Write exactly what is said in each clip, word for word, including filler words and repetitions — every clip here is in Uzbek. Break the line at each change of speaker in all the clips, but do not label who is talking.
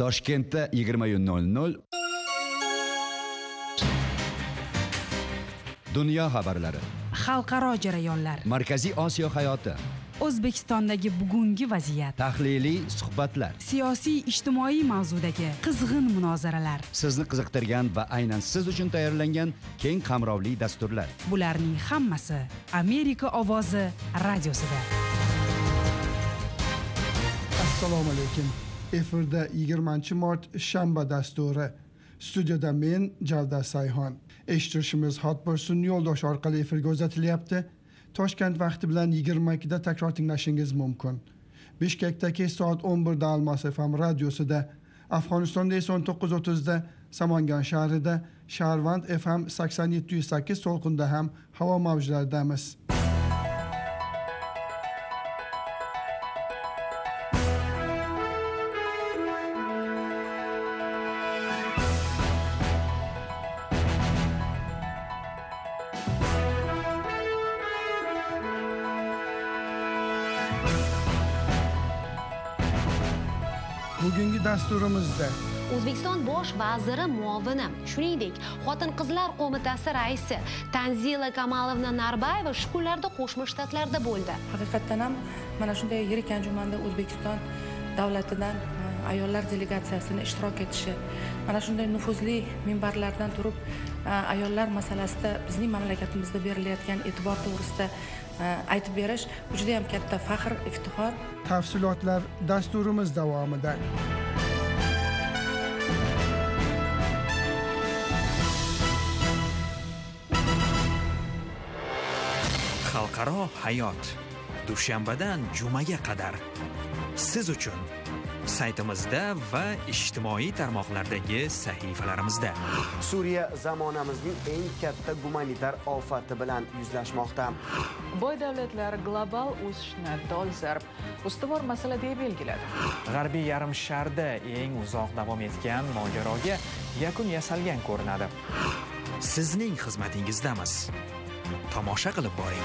Toshkentda yigirma nol nol. Dunyo xabarlari.
Xalqaro jarayonlar.
Markaziy Osiyo hayoti.
O'zbekistondagi bugungi vaziyat.
Tahliliy suhbatlar.
Siyosiy ijtimoiy mavzudagi qizg'in munozaralar.
Sizni qiziqtirgan va aynan siz uchun tayyorlangan keng qamrovli dasturlar.
Bularning hammasi Amerika ovozi radiosida.
Assalomu alaykum. Efirda yigirmanchi mart shanba dasturi. Studiyada men Javdar Sayhon. Eshitishimiz Hotbir sun'iy yo'ldosh orqali efirga uzatilyapti. Toshkent vaqti bilan yigirma ikkida takror tinglashingiz mumkin. Bishkekdagi soat o'n birda Almos F M radiosida, Afg'onistonda esa o'n to'qqiz o'ttizda, Samangan shahrida, Sharvand F M sakson yetti yuz sakkiz to'lqinda ham havo mavjlaridamiz. Bugungi dasturimizda
O'zbekiston bosh vaziri muovini, shuningdek, Xotin-qizlar qo'mitasi raisi Tanzila Kamalovna Narbayeva shu kunlarda Qo'shma Shtatlarda bo'ldi.
Haqiqatan ham mana shunday yirik anjumanda O'zbekiston davlatidan ayollar delegatsiyasini ishtirok etishi, mana shunday nufuzli minbarlardan turib ayollar masalasida bizning mamlakatimizda berilayotgan e'tibor to'g'risida aytib berish juda ham katta faxr, iftixor.
Tafsilotlar dasturimiz davomida.
Xalqaro hayot. Dushanbadan jumaga qadar siz uchun saytimizda va ijtimoiy tarmoqlardagi sahifalarimizda.
Suriya zamonamizning eng katta gumanitar ofati bilan yuzlashmoqda.
Boy davlatlar global o'sishni dolzarb ustuvor masala deb belgiladi.
G'arbiy yarim sharda eng uzoq davom etgan mojaroga yakun yasalgan ko'rinadi.
Sizning xizmatingizdamiz. Tomosha qilib boring.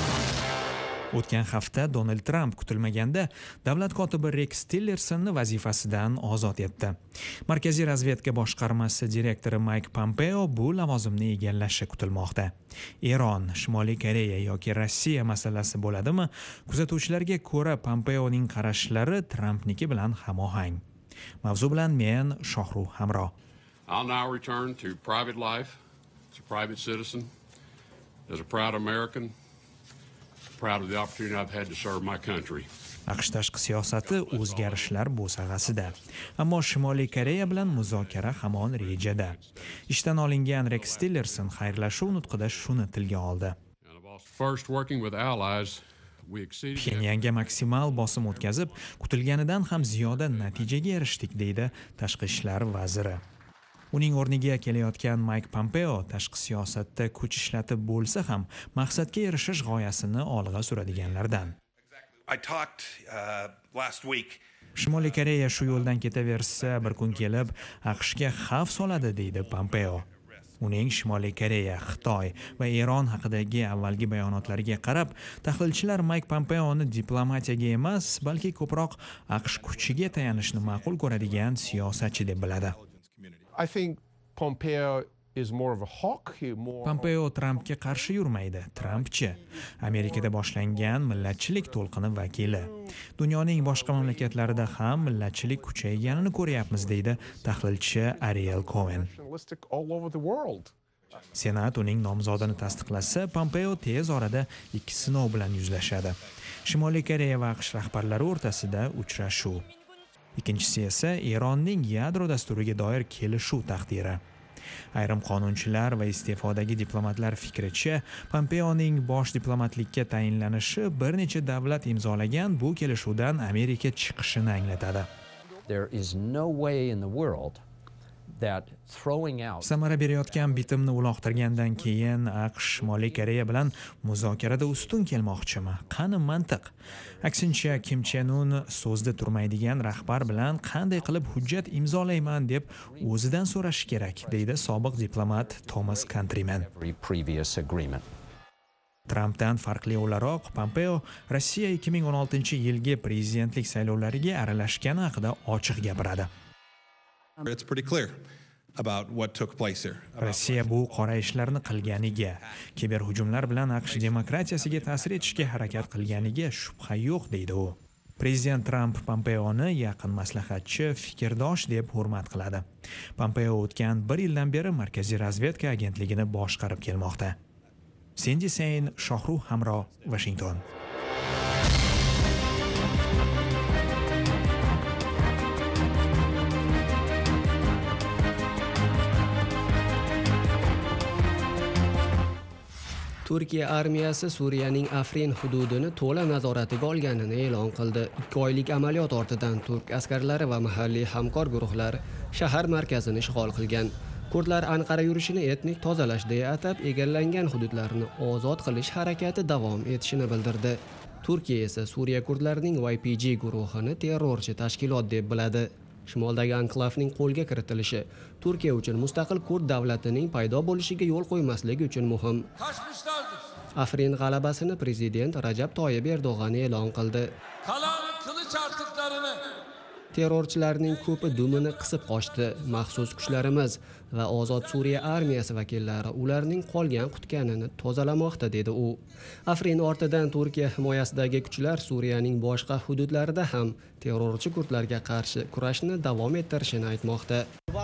O'tgan hafta Donald Trump kutilmaganda davlat kotibi Rex Tillersonni vazifasidan ozod etdi. Markaziy razvedka boshqarmasi direktori Mike Pompeo bu lavozimni egallashi kutilmoqda. Eron, Shimoliy Koreya yoki Rossiya masalasi bo'ladimi? Kuzatuvchilarga ko'ra Pompeoning qarashlari Trumpniki bilan hamohang. Mavzu bilan men Shohruh Hamro.
I'll now return to private life as a private citizen, as a proud American. Proud of the opportunity I've had to serve my country.
AQSh tashqi siyosati o'zgarishlar bo'sag'asida. Ammo Shimoliy Koreya bilan muzokara hamon rejada. Ishdan olingan Rex Tillerson xayrlashuv nutqida shuni tilga oldi.
First working with allies, we exceeded
Pxenyanga maksimal bosim o'tkazib, kutilganidan ham ziyoda natijaga erishdik, deydi tashqi ishlar vaziri. Uning o'rniga kelayotgan Mike Pompeo tashqi siyosatda kuch ishlatib bo'lsa ham maqsadga erishish g'oyasini olg'a suradiganlardan.
I talked uh, last week.
Shimoliy Koreya shu yo'ldan ketaversa, bir kun kelib AQShga xavf soladi, deydi Pompeo. Uning Shimoliy Koreya, Xitoy va Eron haqidagi avvalgi bayonotlariga qarab, tahlilchilar Mike Pompeoni diplomatiyaga emas, balki ko'proq AQSh kuchiga tayanishni ma'qul ko'radigan siyosatchi deb biladi.
I think Pompeo is more of a hawk. More...
Pompeo Trumpga qarshi yurmaydi. Trumpchi Amerikada boshlangan millatchilik to'lqini vakili. Dunyoning boshqa mamlakatlarida ham millatchilik kuchayganini ko'ryapmiz, deydi tahlilchi Ariel Cohen. Senat uning nomzodini tasdiqlasa, Pompeo tez orada ikki sinov bilan yuzlashadi. Shimoliy Koreya va AQSh rahbarlari o'rtasida uchrashuv. Ikkinchisi esa Eronning yadro dasturiga doir kelishuv taqdiri. Ayrim qonunchilar va iste'fodagi diplomatlar fikricha, Pompeoning bosh diplomatlikka tayinlanishi bir necha davlat imzolagan bu kelishuvdan Amerika chiqishini anglatadi.
There is no way in the world that throwing out
Samara berayotgan bitimni uloqtirgandan keyin AQSh Shimoliy Koreya bilan muzokarada ustun kelmoqchimi? Qani mantiq? Aksincha, Kim Chen Un so'zda turmaydigan rahbar bilan qanday qilib hujjat imzolayman deb o'zidan so'rash kerak, deydi sobiq diplomat Thomas Countryman. Trumpdan farqli o'laroq, Pompeo Rossiya ikki ming o'n oltinchi yilgi prezidentlik saylovlariga aralashgani haqida ochiq gapiradi.
It's pretty clear about what took place here.
Rossiya bu qora ishlarni qilganiga, kiberhujumlar bilan AQSh demokratiyasiga ta'sir etishga harakat qilganiga shubha yo'q, deydi u. Prezident Trump Pompeoni yaqin maslahatchi, fikrdosh deb hurmat qiladi. Pompeo o'tgan bir yildan beri Markaziy razvedka agentligini boshqarib kelmoqda. Cindy Sain, Shohruh Hamro, Washington.
Turkiya armiyasi Suriyaning Afrin hududini to'la nazoratiga olganini e'lon qildi. ikki oylik amaliyot ortidan turk askarlari va mahalliy hamkor guruhlar shahar markazini ishg'ol qilgan. Kurdlar Anqara yurishini etnik tozalash deya atab egallangan hududlarni ozod qilish harakati davom etishini bildirdi. Turkiya esa Suriya kurdlarining Y P G guruhini terrorchi tashkilot deb biladi. Shimoldagi anklavning qo'lga kiritilishi Turkiya uchun mustaqil kurd davlatining paydo bo'lishiga yo'l qo'ymasligi uchun muhim. Afrin g'alabasini prezident Rajab Toyyib Erdo'g'an e'lon qildi. Terrorchilarning ko'pi dumini qisib qochdi. Maxsus kuchlarimiz va ozod Suriya armiyasi vakillari ularning qolgan qutganini tozalamoqda, dedi u. Afrin ortidan Turkiya himoyasidagi kuchlar Suriyaning boshqa hududlarida ham terrorchi kurdlarga qarshi kurashni davom ettirishini aytmoqda.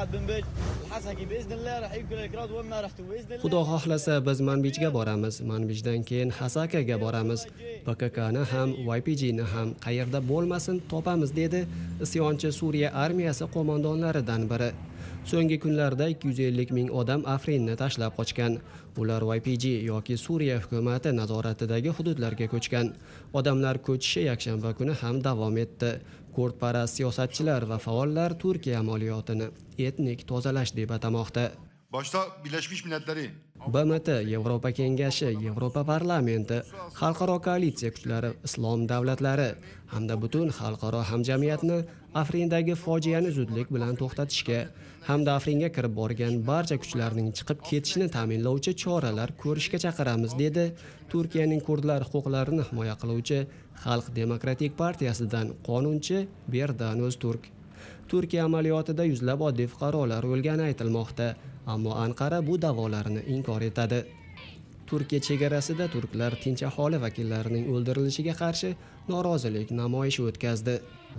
Xudo xohlasa biz Manbijga boramiz, Manbijdan keyin Hasakaga boramiz. B K K'ni ham Y P G'ni ham qayerda bo'lmasin topamiz, dedi isyonchi Suriya armiyasi qo'mondonlaridan biri. So'nggi kunlarda ikki yuz ellik ming odam Afrinni tashlab qochgan. Ular Y P G yoki Suriya hukumati nazoratidagi hududlarga ko'chgan. Odamlar ko'chishi yakshanba kuni ham davom etdi. Kurdparast siyosatchilar va faollar Turkiya amaliyotini etnik tozalash deb atamoqda.
Boshda Birleşmiş Milletleri
B M T, Yevropa Kengashi, Yevropa Parlamenti, xalqaro koalitsiya kuchlari, islom davlatlari hamda butun xalqaro hamjamiyatni Afrindagi fojiani zudlik bilan to'xtatishga hamda Afringa kirib borgan barcha kuchlarning chiqib ketishini ta'minlovchi choralar ko'rishga chaqiramiz, dedi Turkiyaning kurdlar huquqlarini himoya qiluvchi Xalq demokratik partiyasidan qonunchi Berdan O'zturk. Turkiya amaliyotida yuzlab oddiy fuqarolar o'lgani aytilmoqda, ammo Anqara bu da'volarni inkor etadi. Turkiya chegarasida turklar tinch aholi vakillarining o'ldirilishiga qarshi norozilik namoyishi o'tkazdi.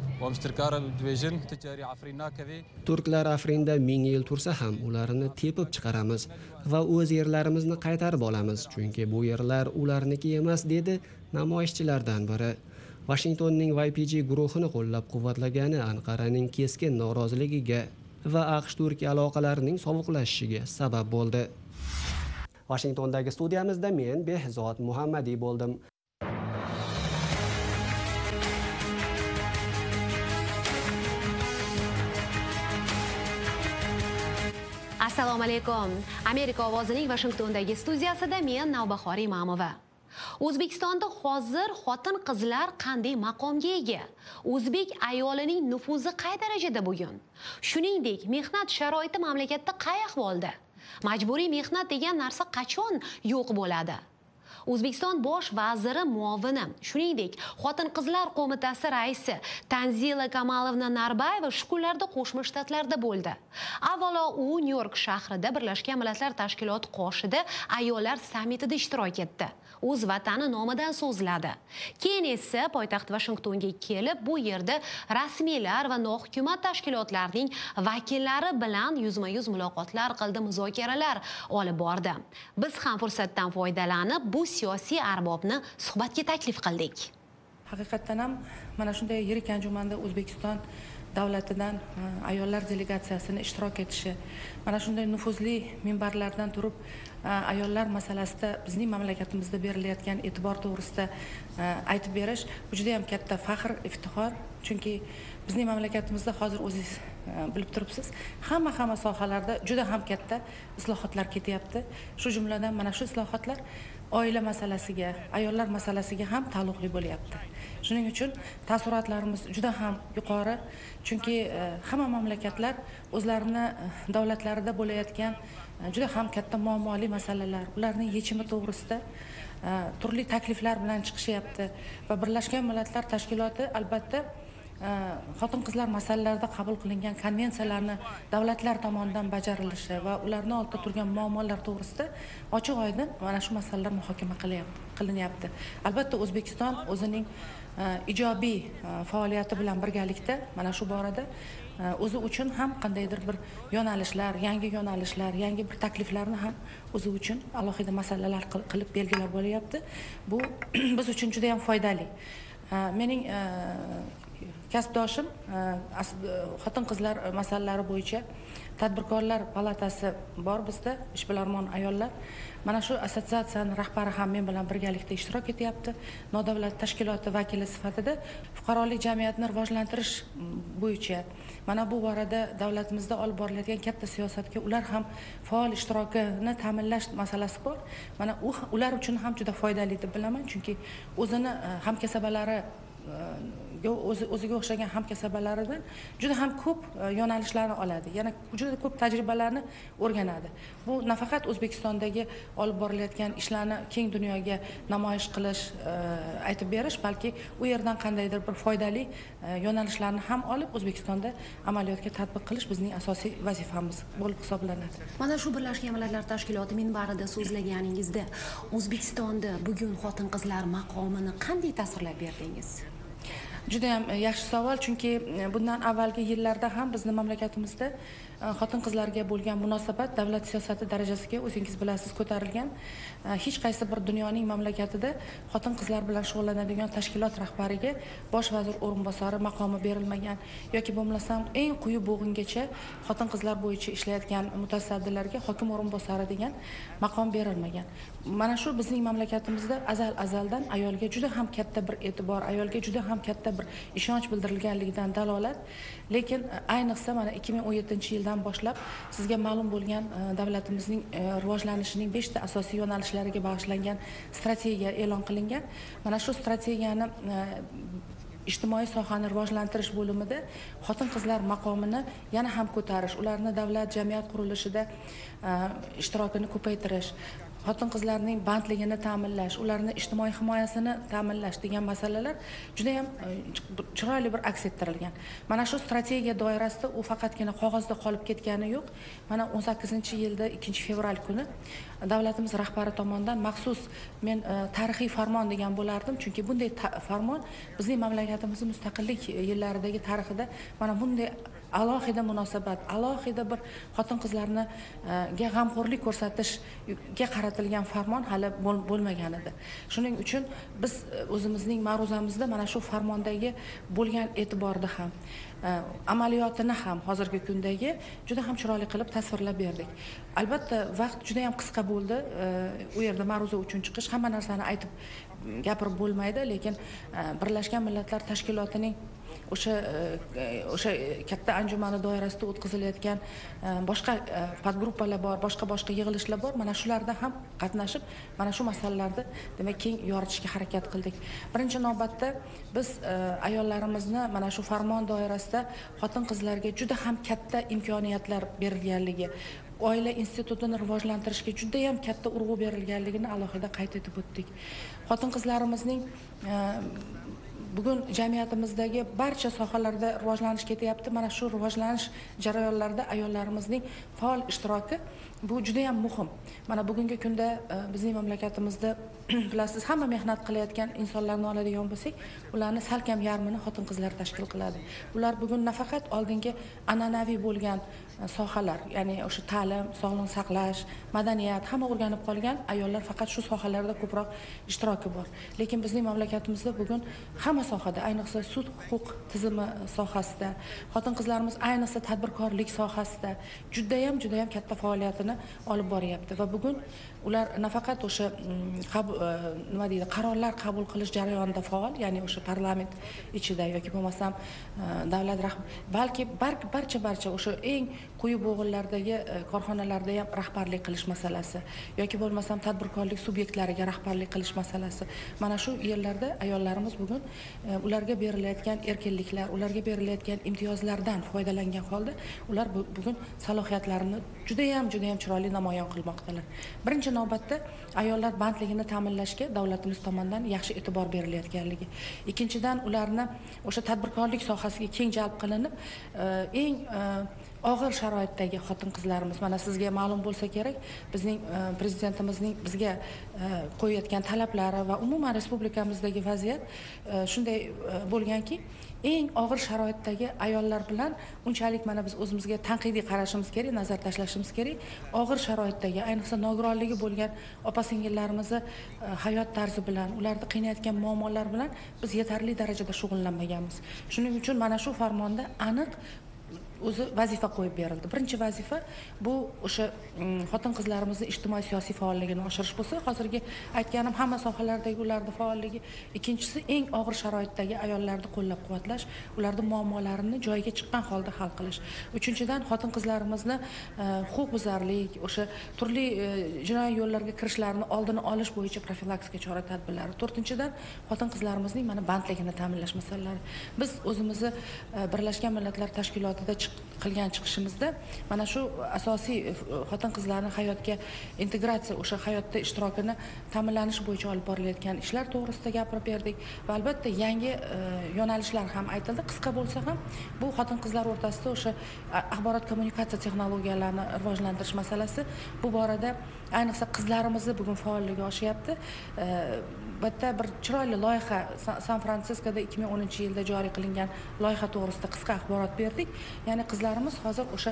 Turklar Afrinda ming yil tursa ham ularni tepib chiqaramiz va o'z yerlarimizni qaytarib olamiz, chunki bu yerlar ularniki emas, dedi namoyishchilardan biri. Washingtonning Y P G guruhini qo'llab-quvvatlagani Anqaraning keskin noroziligiga va AQSh-Turkiya aloqalarining sovuqlashishiga sabab bo'ldi. Washingtondagi studiyamizda men Behzod Muhammadiy bo'ldim.
Assalomu alaykum. Amerika ovozining Washingtondagi studiyasida men Navbahor Imamova. O'zbekistonda hozir xotin-qizlar qanday maqomga ega? O'zbek ayolining nufuzi qay darajada bugun? Shuningdek, mehnat sharoiti mamlakatda qay ahvolda? Majburiy mehnat degan narsa qachon yo'q bo'ladi? O'zbekiston bosh vaziri muovini, shuningdek, Xotin-qizlar qo'mitasi raisi Tanzila Kamalovna Narbayeva shu kunlarda Qo'shma Shtatlarda bo'ldi. Avvalo u Nyu-York shahrida Birlashgan Millatlar Tashkiloti qoshida ayollar sammitida ishtirok etdi. O'z vatani nomidan so'zladi. Keyin esa poytaxt Washingtonga kelib, bu yerda rasmiylar va nohukumat tashkilotlarning vakillari bilan yuzma-yuz muloqotlar qildi, muzokaralar olib bordi. Biz ham fursatdan foydalanib bu siyosiy arbobni suhbatga taklif qildik.
Haqiqatan ham mana shunday yirik anjumanda O'zbekiston davlatidan ayollar delegatsiyasini ishtirok etishi, mana shunday nufuzli minbarlardan turib ayollar masalasida bizning mamlakatimizda berilayotgan e'tibor to'g'risida aytib berish bu juda ham katta faxr, iftixor. Chunki bizning mamlakatimizda hozir o'zingiz bilib turibsiz, hamma hamma sohalarda juda ham katta islohotlar ketyapti. Shu jumladan mana shu islohotlar oila masalasiga, ayollar masalasiga ham taalluqli bo'lyapti. Shuning uchun taassurotlarimiz juda ham yuqori, chunki hamma mamlakatlar o'zlarini davlatlarida bo'layotgan juda ham katta muammoli masalalar, ularning yechimi to'g'risida turli takliflar bilan chiqishyapti va Birlashgan Millatlar Tashkiloti albatta xotin qizlar masalalarida qabul qilingan konvensiyalarni davlatlar tomonidan bajarilishi va ularning oldida turgan muammolar to'g'risida ochiq oydin mana shu masalalar muhokama qilinyapti. Albatta O'zbekiston o'zining ijobiy faoliyati bilan birgalikda mana shu borada o'zi uchun ham qandaydir bir yo'nalishlar, yangi yo'nalishlar, yangi bir takliflarni ham o'zi uchun alohida masalalar qilib belgilab bo'lyapti. Bu biz uchun juda ham foydali. Mening kasbdoshim xotin qizlar masalalari bo'yicha tadbirkorlar palatasi bor bizda, ishbilarmon ayollar. Mana shu assotsiatsiyaning rahbari ham men bilan birgalikda ishtirok etyapti. Nodavlat tashkiloti vakili sifatida fuqarolik jamiyatini rivojlantirish bo'yicha mana bu borada davlatimizda olib borilayotgan katta siyosatga ular ham faol ishtirokini ta'minlash masalasi bor. Mana u ular uchun ham juda foydali deb bilaman, chunki o'zini hamkasabalari o'zi o'ziga o'xshagan hamkasabalaridan juda ham ko'p yo'nalishlarni oladi. Yana juda ko'p tajribalarni o'rganadi. Bu nafaqat O'zbekistondagi olib borilayotgan ishlarni keng dunyoga namoyish qilish, aytib berish, balki u yerdan qandaydir bir foydali yo'nalishlarni ham olib O'zbekistonda amaliyotga tatbiq qilish bizning asosiy vazifamiz bo'lib hisoblanadi.
Mana shu Birlashgan Millatlar Tashkiloti minbarida so'zlaganingizda O'zbekistonda bugun xotin-qizlar maqomini qanday tasvirlab berdingiz?
Juda ham yaxshi savol, chunki bundan avvalgi yillarda ham bizning mamlakatimizda xotin-qizlarga bo'lgan munosabat davlat siyosati darajasiga o'zingiz bilasiz ko'tarilgan. Hech qaysi bir dunyoning mamlakatida xotin-qizlar bilan shug'ullanadigan tashkilot rahbariga bosh vazir o'rinbosari maqomi berilmagan yoki bo'lmasam eng quyi bo'g'ingacha xotin-qizlar bo'yicha ishlayotgan mutasaddilarga hokim o'rinbosari degan maqom berilmagan. Mana shu bizning mamlakatimizda azal-azaldan ayolga juda ham katta bir e'tibor, ayolga juda ham katta bir ishonch bildirilganligidan dalolat. Lekin ayniqsa mana ikki ming o'n yettinchi yildan boshlab sizga ma'lum bo'lgan davlatimizning rivojlanishining beshta asosiy yo'nalishlariga bag'ishlangan strategiya e'lon qilingan. Mana shu strategiyani ijtimoiy sohani rivojlantirish bo'limida xotin-qizlar maqomini yana ham ko'tarish, ularni davlat jamiyat qurilishida ishtirokini ko'paytirish, xotin-qizlarning bandligini ta'minlash, ularning ijtimoiy himoyasini ta'minlash degan masalalar juda ham chiroyli bir aks ettirilgan. Mana shu strategiya doirasida u faqatgina qog'ozda qolib ketgani yo'q. Mana o'n sakkizinchi yilda ikkinchi fevral kuni davlatimiz rahbari tomonidan maxsus men tarixiy farmon degan bo'lardim, chunki bunday farmon bizning mamlakatimizning mustaqillik yillaridagi tarixida mana bunday alohida munosabat, alohida bir xotin-qizlarni ga g'amxo'rlik ko'rsatishga qaratilgan farmon hali bo'lmagan edi. Shuning uchun biz o'zimizning ma'ruzamizda mana shu farmondagi bo'lgan e'tiborni ham, amaliyotini ham hozirgi kundagi juda ham chiroyli qilib tasvirlab berdik. Albatta vaqt juda ham qisqa bo'ldi. U yerda ma'ruza uchun chiqish, hamma narsani aytib gapirib bo'lmaydi, lekin Birlashgan Millatlar Tashkilotining o'sha o'sha katta anjumani doirasida o'tkazilayotgan boshqa podgruppalar bor, boshqa boshqa yig'ilishlar bor. Mana shularda ham qatnashib, mana shu masalalarni demak keng yoritishga harakat qildik. Birinchi navbatda biz ayollarimizni mana shu farmon doirasida xotin-qizlarga juda ham katta imkoniyatlar berilganligi, oila institutini rivojlantirishga juda ham katta urg'u berilganligini alohida qayd etib o'tdik. Xotin-qizlarimizning bugun jamiyatimizdagi barcha sohalarda rivojlanish ketyapti. Mana shu rivojlanish jarayonlarida ayollarimizning faol ishtiroki bu juda ham muhim. Mana bugungi kunda bizning mamlakatimizda bilasiz, hamma mehnat qilayotgan insonlarni oladigan bo'lsak, ularni salkam yarmini xotin-qizlar tashkil qiladi. Ular bugun nafaqat oldingi an'anaviy bo'lgan sohalar, ya'ni o'sha ta'lim, sog'liqni saqlash, madaniyat hamma o'rganib qolgan ayollar faqat shu sohalarda ko'proq ishtiroki bor. Lekin bizning mamlakatimizda bugun hamma sohada, ayniqsa sud huquq tizimi sohasida, xotin-qizlarimiz ayniqsa tadbirkorlik sohasida juda ham juda ham katta faoliyatini olib boryapti va bugun ular nafaqat o'sha nima deydi, qarorlar qabul qilish jarayonida faol, ya'ni o'sha parlament ichida yoki bo'lmasam davlat rahbari, balki barcha barcha o'sha eng quyi bo'g'inlardagi korxonalarda ham rahbarlik qilish masalasi yoki bo'lmasam tadbirkorlik subyektlariga rahbarlik qilish masalasi. Mana shu yerlarda ayollarimiz bugun ularga berilayotgan erkinliklar, ularga berilayotgan imtiyozlardan foydalangan holda ular bugun salohiyatlarini juda ham juda ham chiroyli namoyon qilmoqdalar. Birinchi navbatda ayollar bandligini ta'minlashga davlatimiz tomonidan yaxshi e'tibor berilayotganligi. Ikkinchidan ularni o'sha tadbirkorlik sohasiga keng jalb qilinib, eng og'ir sharoitdagi xotin-qizlarimiz, mana sizga ma'lum bo'lsa kerak, bizning prezidentimizning bizga qo'yayotgan talablari va umuman respublikamizdagi vaziyat shunday bo'lganki, eng og'ir sharoitdagi ayollar bilan unchalik mana biz o'zimizga tanqidiy qarashimiz kerak, nazar tashlashimiz kerak. Og'ir sharoitdagi, ayniqsa nogironligi bo'lgan opa-singillarimizni hayot tarzi bilan, ularni qiynayotgan muammolar bilan biz yetarli darajada shug'ullanmaganmiz. Shuning uchun mana shu farmonda aniq o'zi vazifa qo'yib berildi. Birinchi vazifa bu o'sha xotin-qizlarimizni ijtimoiy siyosiy faolligini oshirish bo'lsa, hozirgi aytganim hamma sohalardagi ularning faolligi. Ikkinchisi eng og'ir sharoitdagi ayollarni qo'llab-quvvatlash, ularning muammolarini joyiga chiqqan holda hal qilish. Uchinchidan xotin-qizlarimizni huquqbuzarlik, o'sha turli jinoiy yo'llarga kirishlarini oldini olish bo'yicha profilaktika chora-tadbirlari. To'rtinchidan xotin-qizlarimizning mana bandligini ta'minlash masalalari. Biz o'zimizni Birlashgan Millatlar Tashkilotida qilgan chiqishimizda mana shu asosiy xotin-qizlarni hayotga integratsiya, o'sha hayotda ishtirokini ta'minlanish bo'yicha olib borilayotgan ishlar to'g'risida gapirib berdik va albatta yangi yo'nalishlar ham aytildi. Qisqa bo'lsa ham bu xotin-qizlar o'rtasida o'sha axborot kommunikatsiya texnologiyalarini rivojlantirish masalasi, bu borada ayniqsa qizlarimizni bugun faolligi oshyapti. Bitta bir chiroyli loyiha San Fransiskoda ikki ming o'ninchi yilda joriy qilingan loyiha to'g'risida qisqa axborot berdik. Ya'ni qizlarimiz hozir o'sha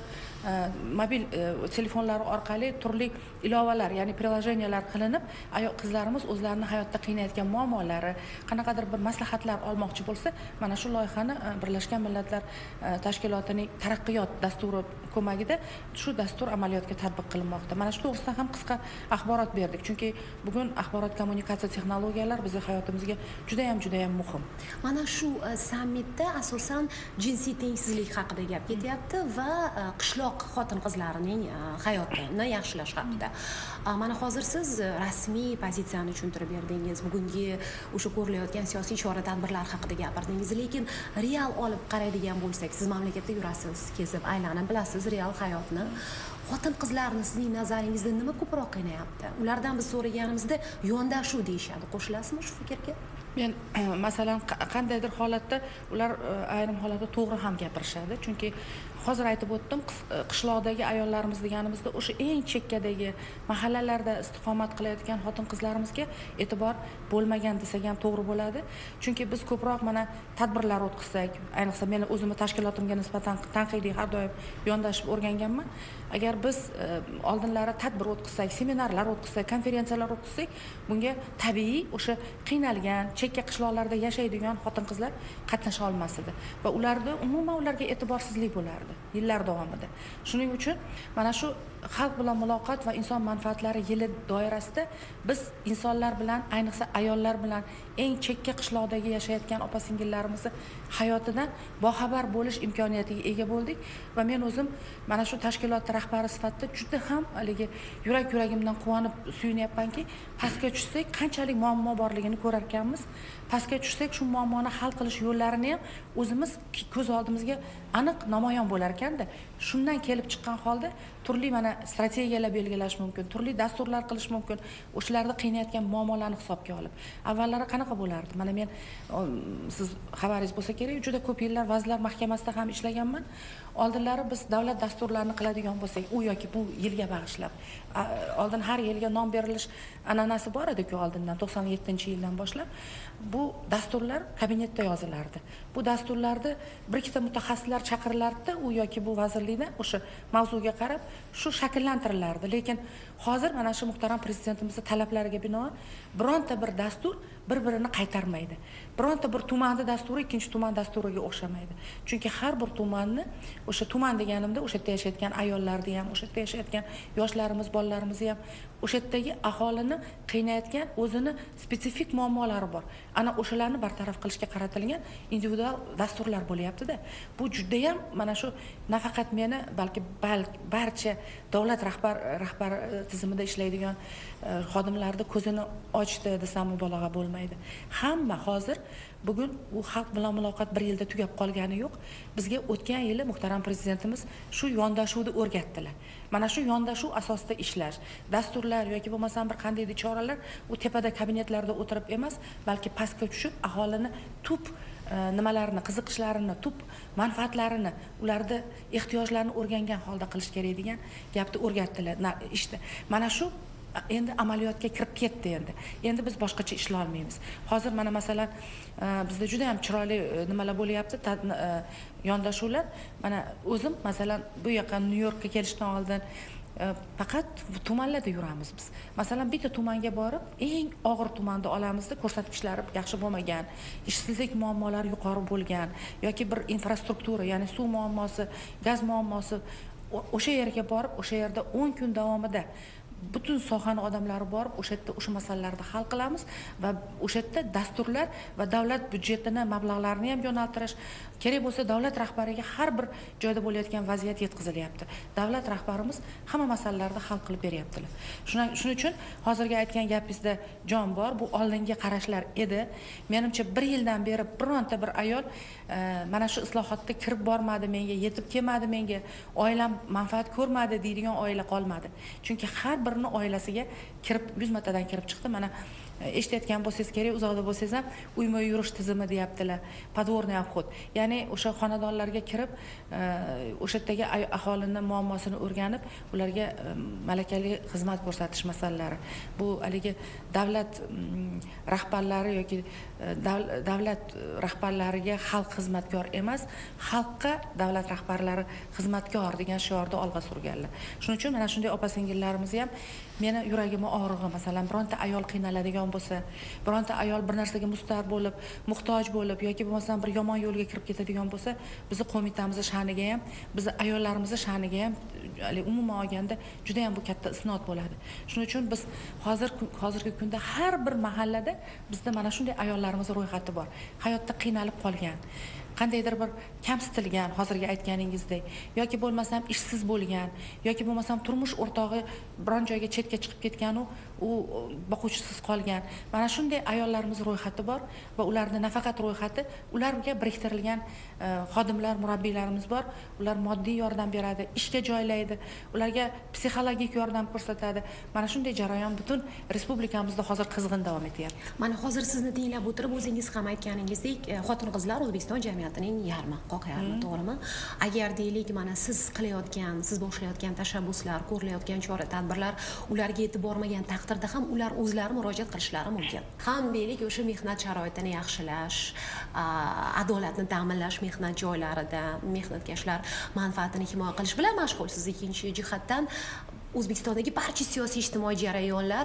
mobil telefonlari orqali turli ilovalar, ya'ni prilojeneyalar qilinib, qizlarimiz o'zlarini hayotda qiynayotgan muammolari, qanaqadir bir maslahatlar olmoqchi bo'lsa, mana shu loyihani Birlashgan Millatlar Tashkilotining taraqqiyot dasturi ko'magida shu dastur amaliyotga tatbiq qilinmoqda. Mana shu to'g'risida ham qisqa axborot berdik. Chunki bugun axborot kommunikatsiya texnologiyalari bizning hayotimizga juda ham juda ham muhim.
Mana shu sammitda asosan jinsiy tengsizlik haqida gap ketyapti va qishloq xotin-qizlarining hayotini yaxshilash haqida. Mana hozir siz rasmiy pozitsiyani tushuntirib berdingiz. Bugungi o'sha ko'rilayotgan siyosiy chora-tadbirlar haqida gapirdingiz, lekin real olib qaraydigan bo'lsak, siz mamlakatda yurasiz, kezib aylanib bilasiz real hayotni. Xotin-qizlarni sizning nazaringizda nima ko'proq qiynayapti? Ulardan biz so'raganimizda yondashuv deyishadi. Qo'shilasizmi shu fikrga?
Men masalan qandaydir holatda ular ayrim holatda to'g'ri ham gapirishadi. Chunki hozir aytib o'tdim, qishloqdagi ayollarimiz deganimizda o'sha eng chekkadagi mahallalarda istiqomat qilayotgan xotin-qizlarimizga e'tibor bo'lmagan desak ham to'g'ri bo'ladi. Chunki biz ko'proq mana tadbirlar o'tkazsak, ayniqsa men o'zimni tashkilotimga nisbatan tanqidiy har doim yondashib o'rganganman. Agar biz oldinlari tadbir o'tkazsak, seminarlar o'tkazsak, konferensiyalar o'tkazsak, bunga tabiiy o'sha qiynalgan, chekka qishloqlarda yashaydigan xotin-qizlar qatnasha olmas edi va ularda umuman ularga e'tiborsizlik bo'lardi yillar davomida. Shuning uchun mana shu xalq bilan muloqot va inson manfaatlari yili doirasida biz insonlar bilan, ayniqsa ayollar bilan eng chekka qishloqdagi yashayotgan opa-singillarimizni hayotidan boxabar bo'lish imkoniyatiga ega bo'ldik va men o'zim mana shu tashkilot rahbari sifatida juda ham haligi yurak-yuragimdan quvonib suyunyapmanki, pastga tushsak qanchalik muammo borligini ko'rar ekanmiz. Pastga tushsak shu muammoni hal qilish yo'llarini ham o'zimiz ko'z oldimizga aniq namoyon bo'lar ekanda. Shundan kelib chiqqan holda turli mana strategiyalar belgilash mumkin, turli dasturlar qilish mumkin. O'shalarni qiynayotgan muammolarni hisobga olib. Avvallari qanaqa bo'lardi? Mana men siz xabaringiz bo'lsa kerak, juda ko'p yillar Vazirlar Mahkamasida ham ishlaganman. Oldinlari biz davlat dasturlarini qiladigan bo'lsak, u yoki bu yilga bag'ishlab, oldin har yilga nom berilish an'anasi bor edi-ku oldindan to'qson yettinchi yildan boshlab. Bu dasturlar kabinetda yozilardi. Bu dasturlarni bir ikkita mutaxassislar chaqirilardi, u yoki bu vazirlikda o'sha mavzuga qarab shu shakllantirilardi. Lekin hozir mana shu muhtaram prezidentimizning talablariga binoan bironta bir dastur bir-birini qaytarmaydi. Bironta bir tumanning dasturi ikkinchi tuman dasturiga o'xshamaydi. Chunki har bir tumanni, o'sha tuman deganimda o'sha yerda yashayotgan ayollarni ham, o'sha yerda yashayotgan yoshlarimiz, bolalarimizni ham, o'sha yerdagi aholini qiynayotgan o'zini spetsifik muammolari bor. Ana o'shalarni bartaraf qilishga qaratilgan individual dasturlar bo'lyapti-da. Bu juda ham mana shu nafaqat meni, balki barcha davlat rahbar rahbar tizimida ishlaydigan xodimlarning ko'zini ochdi desam mubolag'a bo'lmaydi. Hamma hozir bugun u xalq bilan muloqot bir yilda tugab qolgani yo'q. Bizga o'tgan yili muhtaram prezidentimiz shu yondashuvni o'rgatdilar. Mana shu yondashuv asosida ishlash, dasturlar yoki bo'lmasam bir qanday choralar u tepada kabinetlarda o'tirib emas, balki pastga tushib aholini tub nimalarni, qiziqishlarini, tub manfaatlarini, ularda ehtiyojlarini o'rgangan holda qilish kerak degan gapni o'rgatdilar. Ishda mana shu endi amaliyotga kirib ketdi endi. Endi biz boshqacha ishlay olmaymiz. Hozir mana masalan bizda juda ham chiroyli nimalar bo'lyapti, yondashuvlar. Mana o'zim masalan bu yoqqa Nyu-Yorkka kelishdan oldin faqat tumanlarda yuramiz biz. Masalan bitta tumanga borib, eng og'ir tumanda olamizda ko'rsatkichlari yaxshi bo'lmagan, ishsizlik muammolari yuqori bo'lgan yoki bir infrastruktura, ya'ni suv muammosi, gaz muammosi, o'sha yerga borib, o'sha yerda o'n kun davomida butun sohani odamlari borib, o'sha yerda o'sha masalalarni hal qilamiz va o'sha yerda dasturlar va davlat byudjetini, mablag'larini ham yo'naltirish, kerak bo'lsa davlat rahbariga har bir joyda bo'layotgan vaziyat yetkazilyapti. Davlat rahbarimiz hamma masalalarni hal qilib beryaptilar. Shuning uchun hozirgi aytgan gapingizda jon bor, bu oldingi qarashlar edi. Menimcha bir yildan beri bironta bir ayol mana shu islohotga kirib bormadi, menga yetib kelmadi, menga oilam manfaat ko'rmadi deydigan oila qolmadi. Chunki har birini oilasiga kirib yuz martadan kirib chiqdi. Mana eshitayotgan bo'lsangiz kerak, uzoqda bo'lsangiz ham uyma-uy yurish tizimi deyaptilar. Подворный обход. Ya'ni o'sha xonadonlarga kirib, o'sha yerdagi aholini muammosini o'rganib, ularga malakali xizmat ko'rsatish masalalari. Bu haligi davlat rahbarlari yoki davlat rahbarlariga xalq xizmatkor emas, xalqqa davlat rahbarlari xizmatkor degan shiorni olg'a surganlar. Shuning uchun mana shunday opa-singillarimiz ham meni yuragimga og'rig'i, masalan, bironta ayol qiynaladigan bo'lsa, bironta ayol bir narsaga mustar bo'lib, muhtoj bo'lib yoki bo'lmasam bir yomon yo'lga kirib ketadigan bo'lsa, bizni qo'mitamizning sha'niga ham, bizni ayollarimizning sha'niga ham umuman olganda juda ham bu katta isnod bo'ladi. Shuning uchun biz hozir hozirgi kunda har bir mahallada bizda mana shunday ayollarimiz ro'yxati bor. Hayotda qiynalib qolgan, qandaydir bir kamsitilgan, hozirgi aytganingizdek, yoki bo'lmasam ishsiz bo'lgan, yoki bo'lmasam turmush o'rtog'i biron joyga chetga chiqib ketgan, u boquvchisiz qolgan. Mana shunday ayollarimiz ro'yxati bor va ularni nafaqat ro'yxati, ularga biriktirilgan xodimlar, murabbiylarimiz bor. Ular moddiy yordam beradi, ishga joylaydi, ularga psixologik yordam ko'rsatadi. Mana shunday jarayon butun respublikamizda hozir qizg'in davom etyapti.
Mana hozir sizni tinglab o'tirib, o'zingiz ham aytganingizdek, xotin-qizlar O'zbekiston jamiyatining yarmi, qoq yarmi, to'g'rimi? Agar deylik, mana siz qilayotgan, siz boshlayotgan tashabbuslar, ko'rilayotgan chora-tadbirlar ularga yetib bormagan taqdirda ham ular o'zlari murojaat qilishlari mumkin. Ham deylik, o'sha mehnat sharoitini yaxshilash, adolatni ta'minlash mehnat joylarida, mehnatkashlar manfaatini himoya qilish bilan mashg'ulsiz. Ikkinchi jihatdan O'zbekistondagi barcha siyosiy ijtimoiy jarayonlar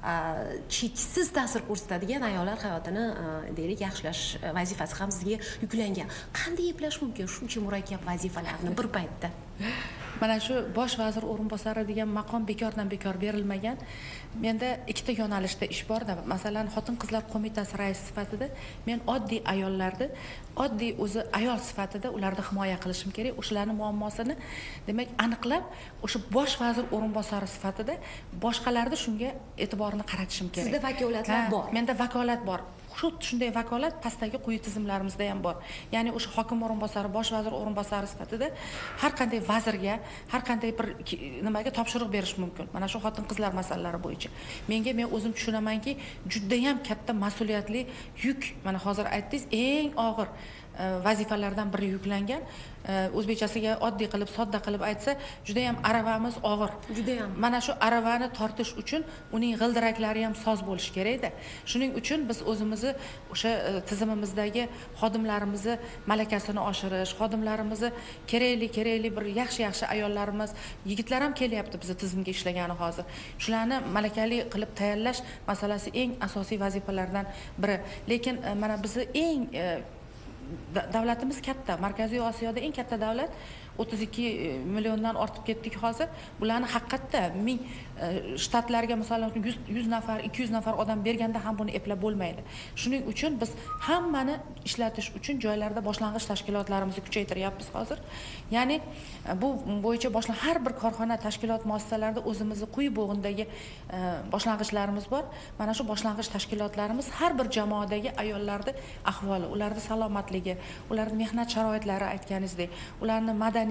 cheksiz ta'sir ko'rsatadigan ayollar hayotini deylik yaxshilash vazifasi ham sizga yuklangan. Qanday eplash mumkin shuncha murakkab vazifalarni bir paytda?
Mana shu bosh vazir o'rinbosari degan maqom bekordan bekor berilmagan. Menda ikkita yo'nalishda ish bor-da. Masalan, xotin-qizlar qo'mitasi raisi sifatida men oddiy ayollarni, oddiy o'zi ayol sifatida ularni himoya qilishim kerak. O'shalarning muammosini, demak, aniqlab, o'sha bosh vazir o'rinbosari sifatida boshqalarni shunga e'tiborini qaratishim kerak.
Sizda vakolatlar bor.
Menda vakolat bor. Shu shunday vakolat pastdagi quyi tizimlarimizda ham bor. Ya'ni o'sha hokim o'rinbosari, bosh vazir o'rinbosari sifatida har qanday vazirga, har qanday bir nimaga topshiriq berish mumkin. Mana shu xotin-qizlar masalalari bo'yicha. Menga men o'zim tushunamanki, juda ham katta mas'uliyatli yuk. Mana hozir aytdingiz, eng og'ir vazifalardan biri yuklangan. O'zbekchasiga oddiy qilib, sodda qilib aytsa, juda ham aravamiz og'ir.
Juda ham.
Mana shu aravani tortish uchun uning g'ildiraklari ham soz bo'lishi kerak-da. Shuning uchun biz o'zimizni o'sha tizimimizdagi xodimlarimizni malakasini oshirish, xodimlarimizni kerakli, kerakli bir yaxshi-yaxshi ayollarimiz, yigitlar ham kelyapti bizning tizimga ishlagani hozir. Shularni malakali qilib tayyorlash masalasi eng asosiy vazifalardan biri. Lekin mana bizni eng davlatimiz katta, Markaziy Osiyoda eng katta davlat, o'ttiz ikki milliondan ortib ketdik hozir. Bularni haqiqatda ming shtatlarga masalan yuz nafar, ikki yuz nafar odam berganda ham buni eplab bo'lmaydi. Shuning uchun biz hammani ishlatish uchun joylarda boshlang'ich tashkilotlarimizni kuchaytiryapmiz hozir. Ya'ni bu bo'yicha boshlan har bir korxona, tashkilot muassasalarida o'zimizni quyi bo'g'indagi boshlang'ichlarimiz bor. Mana shu boshlang'ich tashkilotlarimiz har bir jamoadagi ayollarning ahvoli, ularning salomatligi, ularning mehnat sharoitlari aytganingizdek, ularning madaniy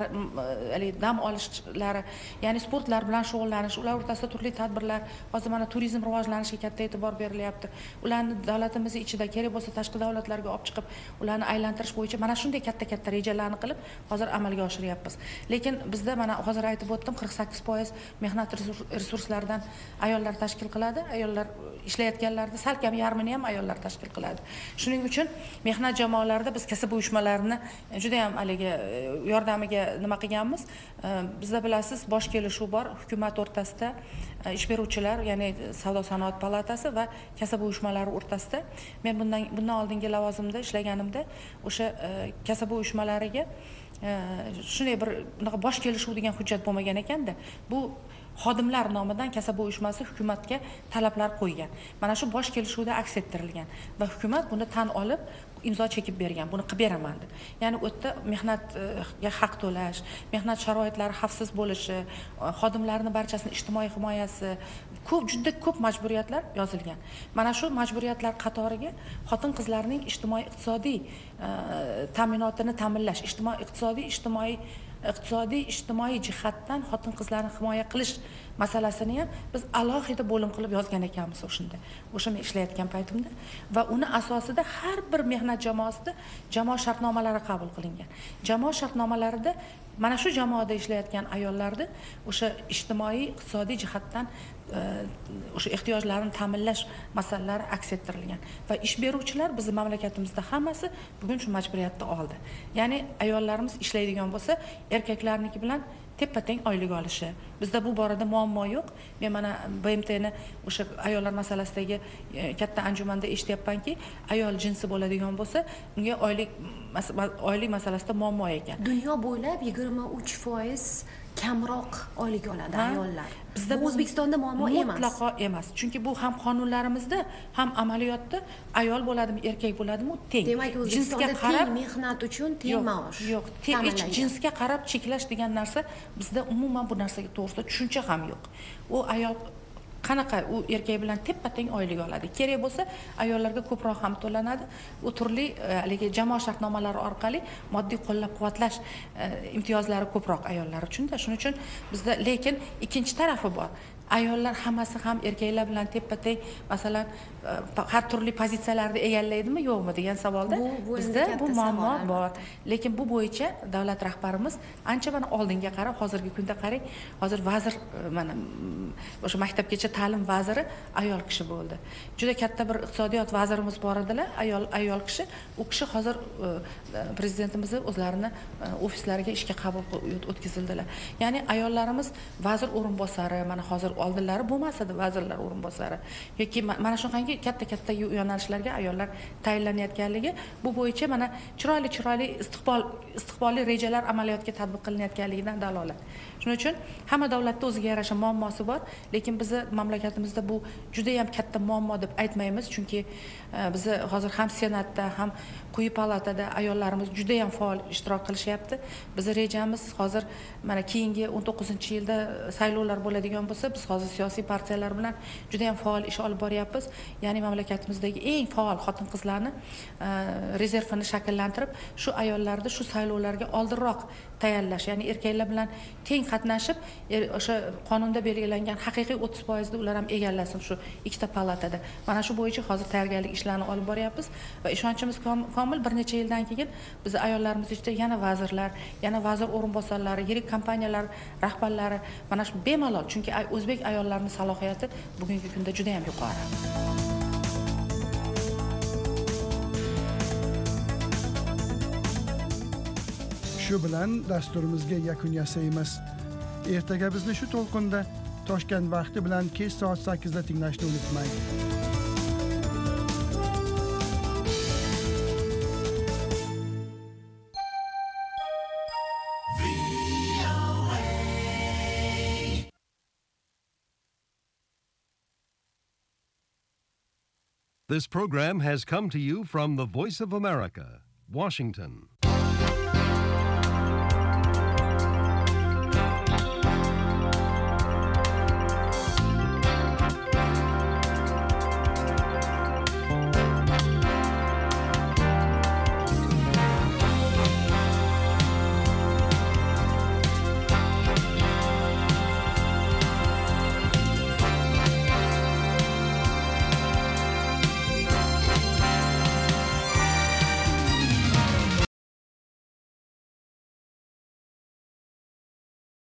dam olishlari, ya'ni sportlar bilan shug'ullanish, ular o'rtasida turli tadbirlar, hozir mana turizm rivojlanishiga katta e'tibor berilyapti. Ularni davlatimiz ichida kerak bo'lsa tashqi davlatlarga olib chiqib, ularni aylantirish bo'yicha mana shunday katta-katta rejalarni qilib, hozir amalga oshiryapmiz. Lekin bizda mana hozir aytib o'tdim, qirq sakkiz foiz mehnat resurslaridan ayollar tashkil qiladi. Ayollar ishlayotganlarda salkam yarmini ham ayollar tashkil qiladi. Shuning uchun mehnat jamoalarida biz kasb uyushmalarini juda ham haligi yordamiga nima qilganmiz? Bizda bilasiz, bosh kelishuv bor hukumat o'rtasida, ish beruvchilar, ya'ni Savdo sanoat palatasi va kasb uyushmalari o'rtasida. Men bundan bundan oldingi lavozimda ishlaganimda o'sha kasb uyushmalariga shunday bir bosh kelishuv degan hujjat bo'lmagan ekanda, bu xodimlar nomidan kasb uyushmasi hukumatga talablar qo'ygan. Mana shu bosh kelishuvda aks ettirilgan va hukumat buni tan olib imzo chekib bergan, buni qilib beraman deb. Ya'ni u yerda mehnatga haq to'lash, mehnat sharoitlari xavfsiz bo'lishi, xodimlarning barchasining ijtimoiy himoyasi, ko'p juda ko'p majburiyatlar yozilgan. Mana shu majburiyatlar qatoriga xotin-qizlarning ijtimoiy iqtisodiy ta'minotini ta'minlash, ijtimoiy iqtisodiy ijtimoiy iqtisodiy ijtimoiy jihatdan xotin-qizlarni himoya qilish masalasini ham biz alohida bo'lim qilib yozgan ekanmiz o'shanda. O'sha men ishlayotgan paytimda va uni asosida har bir mehnat jamoasida jamoa shartnomalari qabul qilingan. Jamoa shartnomalarida mana shu jamoada ishlayotgan ayollarni o'sha ijtimoiy iqtisodiy jihatdan o'sha ehtiyojlarini ta'minlash masalalari aks ettirilgan va ish beruvchilar bizning mamlakatimizda hammasi bugun shu majburiyatni oldi. Ya'ni ayollarimiz ishlaydigan bo'lsa, erkaklarniki bilan teppa-teng oylik olishi. Bizda bu borada muammo yo'q. Men mana B M T'ni o'sha ayollar masalasidagi katta anjumanda eshityapmanki, ayol jinsi bo'ladigan bo'lsa, unga oylik oylik masalasida muammo ekan.
Dunyo bo'ylab yigirma uch foiz kamroq oylik oladi ayollar. Bizda bu O'zbekistonda muammo emas.
Mutlaqo emas. Chunki bu ham qonunlarimizda, ham amaliyotda ayol bo'ladimi, erkak bo'ladimi, teng.
Demak, O'zbekistonda teng mehnat uchun teng maosh.
Yo'q, teng jinsga qarab cheklash degan narsa bizda umuman bu narsaga to'g'risida tushuncha ham yo'q. U ayol qanaqa u erkak bilan teppa-teng oylik oladi. Kerak bo'lsa, ayollarga ko'proq ham to'lanadi. U turli haligi jamoa shartnomalari orqali moddiy qo'llab-quvvatlash imtiyozlari ko'proq ayollar uchun-da. Shuning uchun bizda lekin ikkinchi tarafi bor. Ayollar hammasi ham erkaklar bilan teppa-teng, masalan, har turli pozitsiyalarni egallaydimi, yo'qmi degan savolda bizda bu muammo bor. Lekin bu bo'yicha davlat rahbarimiz ancha mana oldinga qarab, hozirgi kunda qarang, hozir vazir mana o'sha maktabgacha ta'lim vaziri ayol kishi bo'ldi. Juda katta bir iqtisodiyot vazirimiz bor edilar, ayol ayol kishi. U kishi hozir prezidentimiz o'zlarini ofislariga ishga qabul o'tkazildilar. Ya'ni ayollarimiz vazir o'rinbosari, mana hozir oldinlari bo'lmasdi vazirlar o'rinbosari yoki mana shunaqangi katta-katta yo'nalishlarga ayollar tayinlanayotganligi bu bo'yicha mana chiroyli-chiroyli istiqbol istiqbolli rejalar amaliyotga tatbiq qilinayotganligidan dalolat. Shuning uchun hamma davlatda o'ziga yarasha muammosi bor, lekin bizni mamlakatimizda bu juda ham katta muammo deb aytmaymiz, chunki bizni hozir ham senatda, ham quyi palatada ayollarimiz juda ham faol ishtirok qilishyapti. Bizni rejamiz hozir mana keyingi o'n to'qqizinchi yilda saylovlar bo'ladigan bo'lsa, biz biz hozir siyosiy partiyalar bilan juda ham faol ish olib boryapmiz. Ya'ni mamlakatimizdagi eng faol xotin-qizlarni rezervini shakllantirib, shu ayollarni shu saylovlarga oldinroq tayyorlash, ya'ni erkaklar bilan teng qatnashib, o'sha qonunda belgilangan haqiqiy o'ttiz foizni ular ham egallasin shu ikkita palatada. Mana shu bo'yicha hozir tayyorgarlik ishlarini olib boryapmiz va ishonchimiz komil. Bir necha yildan keyin biz ayollarimiz ichida yana vazirlar, yana vazir o'rinbosarlari, yirik kompaniyalar rahbarlari mana shu bemalol, chunki o'zbek ayollarining salohiyati bugungi kunda juda ham yuqori.
Shu bilan dasturimizga yakun yasaymiz. Ertaga bizni shu to'lqinda Toshkent vaqti bilan kech soat sakkizda tinglashni unutmang.
This program has come to you from the Voice of America, Washington.